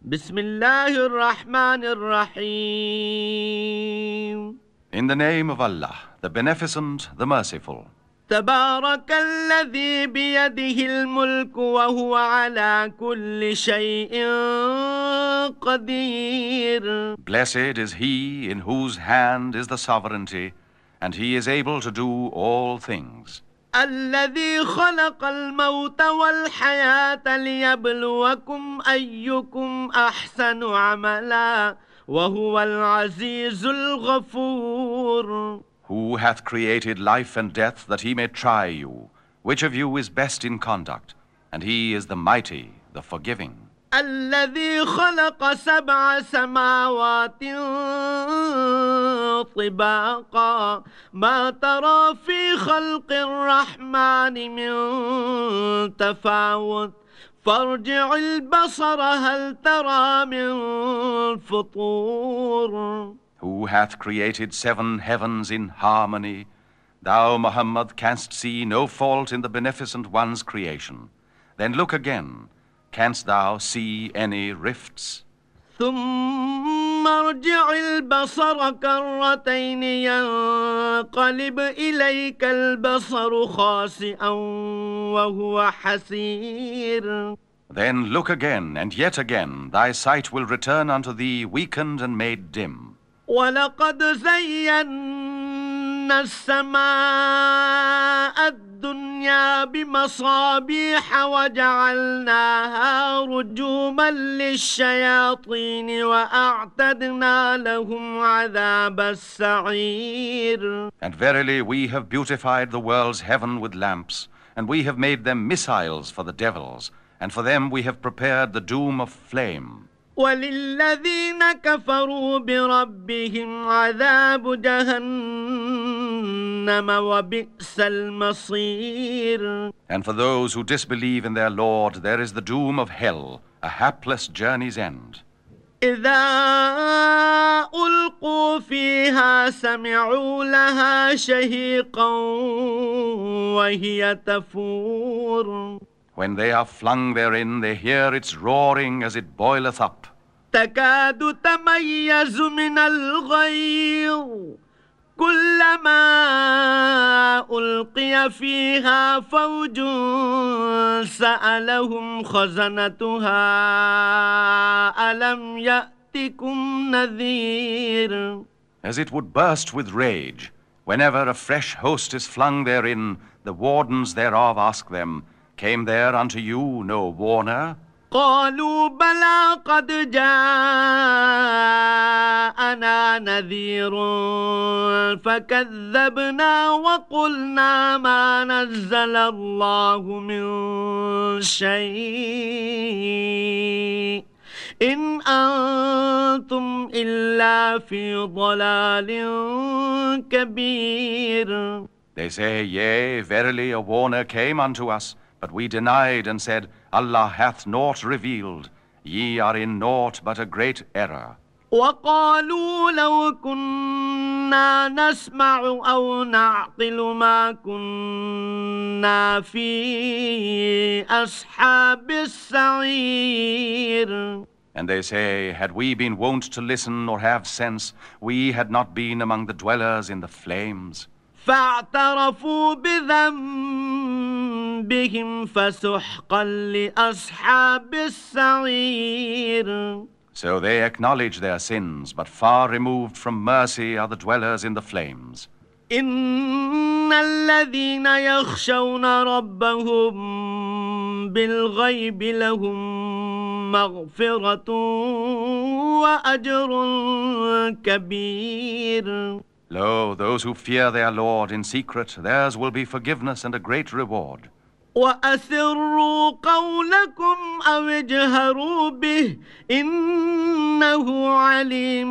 بسم الله الرحمن الرحيم. In the name of Allah, the Beneficent, the Merciful. تبارك الذي بيده الملك وهو على كل شيء قدير. Blessed is he in whose hand is the sovereignty, and he is able to do all things. الذي خلق الموت والحياة ليبلوكم أيكم أحسن عملا وهو العزيز الغفور. Who hath created life and death that he may try you, which of you is best in conduct, and he is the mighty, the forgiving. الذي خلق 7 سماوات طباقا ما ترى في خلق الرحمن من تفاوت فارجع البصر هل ترى من فطور. Who hath created 7 heavens in harmony. Thou, Muhammad, canst see no fault in the Beneficent One's creation. Then look again. Canst thou see any rifts? ثم ارجع البصر كرتين ينقلب إليك البصر خاسئا وهو حسير. Then look again, and yet again, thy sight will return unto thee weakened and made dim. ولقد زينا السماء الدنيا بمصابيح وجعلناها رجوما للشياطين وأعتدنا لهم عذاب السعير. And verily we have beautified the world's heaven with lamps, and we have made them missiles for the devils, and for them we have prepared the doom of flame. وللذين كفروا بربهم عذاب جهنم وبئس المصير. And for those who disbelieve in their Lord, there is the doom of hell, a hapless journey's end. إذا ألقوا فيها سمعوا لها شهيقا وهي تفور. When they are flung therein, they hear its roaring as it boileth up. تكاد تميز من الغيظ كلما ألقي فيها فوج سألهم خزنتها ألم يأتكم نذير. As it would burst with rage, whenever a fresh host is flung therein, the wardens thereof ask them, Came there unto you no warner? قالوا بلى قد جاءنا نذير فكذبنا وقلنا ما نزل الله من شيء إن أنتم إلا في ضلال كبير. They say, Yea, verily a warner came unto us, but we denied and said, Allah hath naught revealed. Ye are in naught but a great error. وقالوا لو كنا نسمع أو نعقل ما كنا في أصحاب السعير. And they say, Had we been wont to listen or have sense, we had not been among the dwellers in the flames. فاعترفوا بذنبهم فسحقا لأصحاب السعير. So they acknowledge their sins, but far removed from mercy are the dwellers in the flames. إن الذين يخشون ربهم بالغيب لهم مغفرة وأجر كبير. Lo, those who fear their Lord in secret, theirs will be forgiveness and a great reward. وأسروا قولكم أو اجهروا به إنه عليم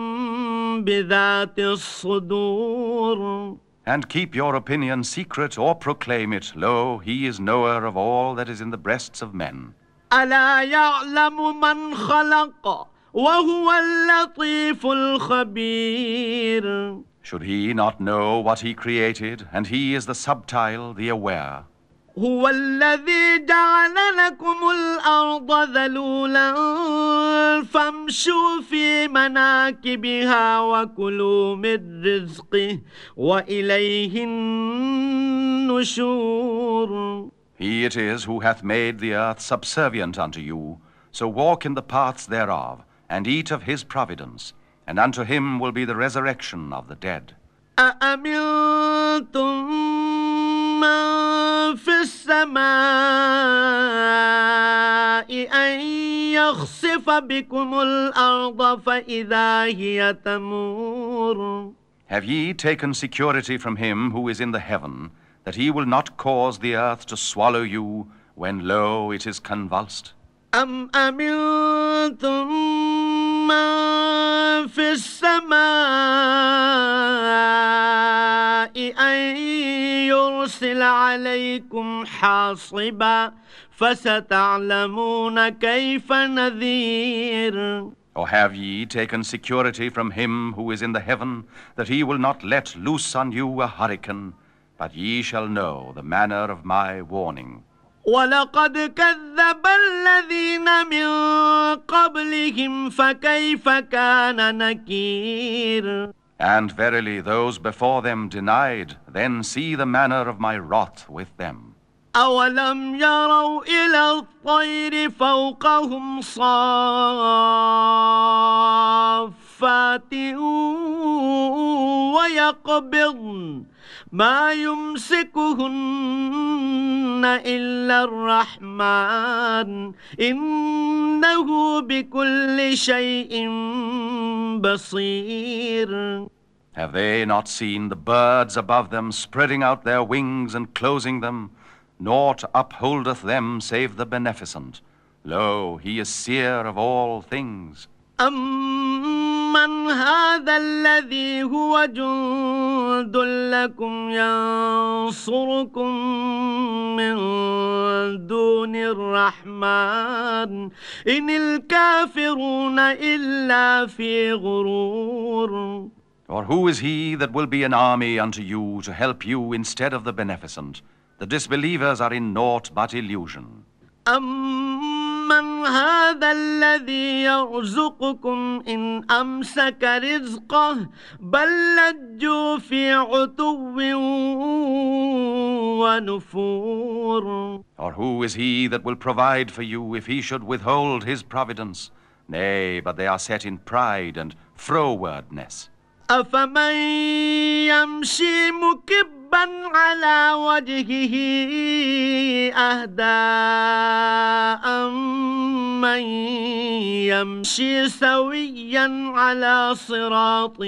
بذات الصدور. And keep your opinion secret or proclaim it. Lo, he is knower of all that is in the breasts of men. ألا يعلم من خلق وهو اللطيف الخبير. Should he not know what he created, and he is the subtile, the aware? هو الذي جعل لكم الأرض ذلولا فامشوا في مناكبها وكلوا من رزقه وإليه النشور. He it is who hath made the earth subservient unto you, so walk in the paths thereof, and eat of his providence, and unto him will be the resurrection of the dead. أأمنتم من في السماء أن يخسف بكم الأرض فإذا هي تمور. Have ye taken security from him who is in the heaven, that he will not cause the earth to swallow you, when, lo, it is convulsed? أم أمنتم من في السماء أن يرسل عليكم حاصبا فستعلمون كيف نذير. Or have ye taken security from him who is in the heaven, that he will not let loose on you a hurricane? But ye shall know the manner of my warning. ولقد كذب الذين من قبلهم فكيف كان نكير. And verily those before them denied, then see the manner of my wrath with them. أولم يروا إلى الطير فوقهم صافات ويقبضن ما يمسكهن إلا الرحمن إنه بكل شيء بصير. Have they not seen the birds above them spreading out their wings and closing them? Naught upholdeth them save the beneficent. Lo, he is seer of all things. أمن هذا الذي هو جند لكم ينصركم من دون الرحمن إن الكافرون إلا في غرور. Or who is he that will be an army unto you to help you instead of the beneficent? The disbelievers are in naught but illusion. أمن هذا الذي يرزقكم إن أمسك رزقه بل لجوا في عتو ونفور. Or who is he that will provide for you if he should withhold his providence? Nay, but they are set in pride and frowardness. أفمن يمشي مكبا على وجهه أهدى أمن يمشي سويا على صراط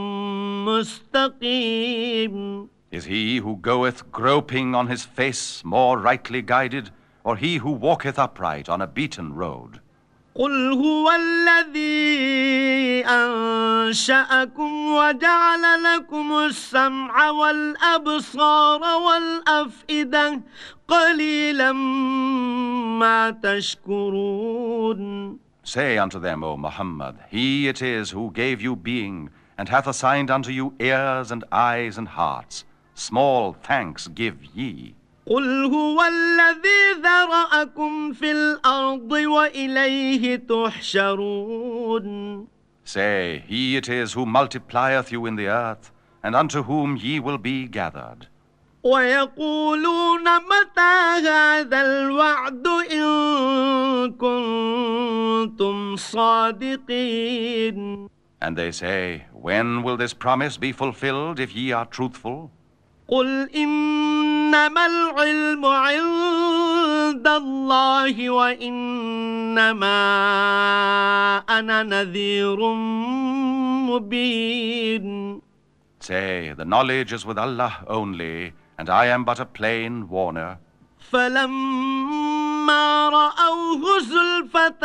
مستقيم. Is he who goeth groping on his face more rightly guided, or he who walketh upright on a beaten road? قل هو الذي أنشأكم وجعل لكم السمع والأبصار والأفئدة قليلا ما تشكرون. Say unto them, O Muhammad, he it is who gave you being, and hath assigned unto you ears and eyes and hearts. Small thanks give ye. قل هو الذي ذرأكم في الأرض وإليه تحشرون. Say, he it is who multiplieth you in the earth, and unto whom ye will be gathered. ويقولون متى هذا الوعد إن كنتم صادقين. And they say, when will this promise be fulfilled if ye are truthful? قل إنما العلم عند الله وإنما أنا نذير مبين. Say, the knowledge is with Allah only, and I am but a plain warner. فلما رأوه زلفة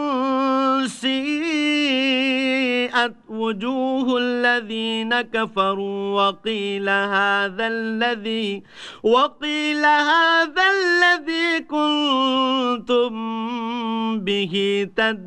سيئت وجوه الذين كفروا وقيل هذا الذي كنتم به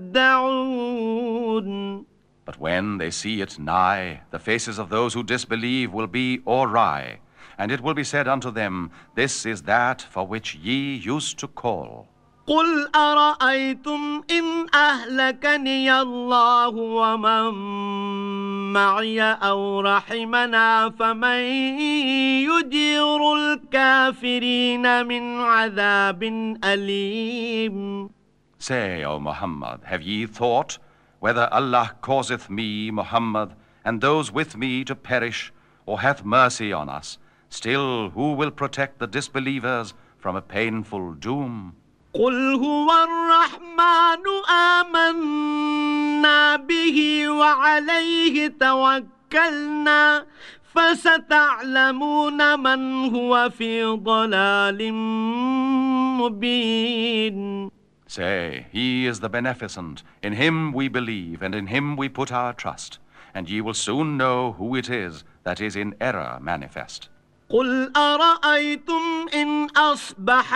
تدعون. But when they see it nigh, the faces of those who disbelieve will be awry, and it will be said unto them, This is that for which ye used to call. قل أرأيتم إن أهلكني الله ومن معي أو رحمنا فمن يجير الكافرين من عذاب أليم. Say, O Muhammad, have ye thought whether Allah causeth me, Muhammad, and those with me to perish, or hath mercy on us? Still, who will protect the disbelievers from a painful doom? قل هو الرحمن آمنا به وعليه توكلنا فستعلمون من هو في ضلال مبين. Say, He is the Beneficent, in Him we believe, and in Him we put our trust, and ye will soon know who it is that is in error manifest. قل أرأيتم إن أصبح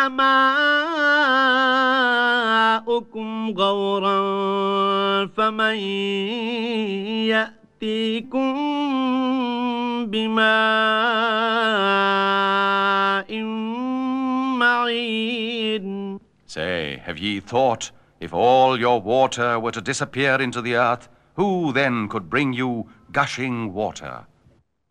ماؤكم غورا فمن يأتيكم بماء معين. Say, have ye thought, if all your water were to disappear into the earth, who then could bring you gushing water?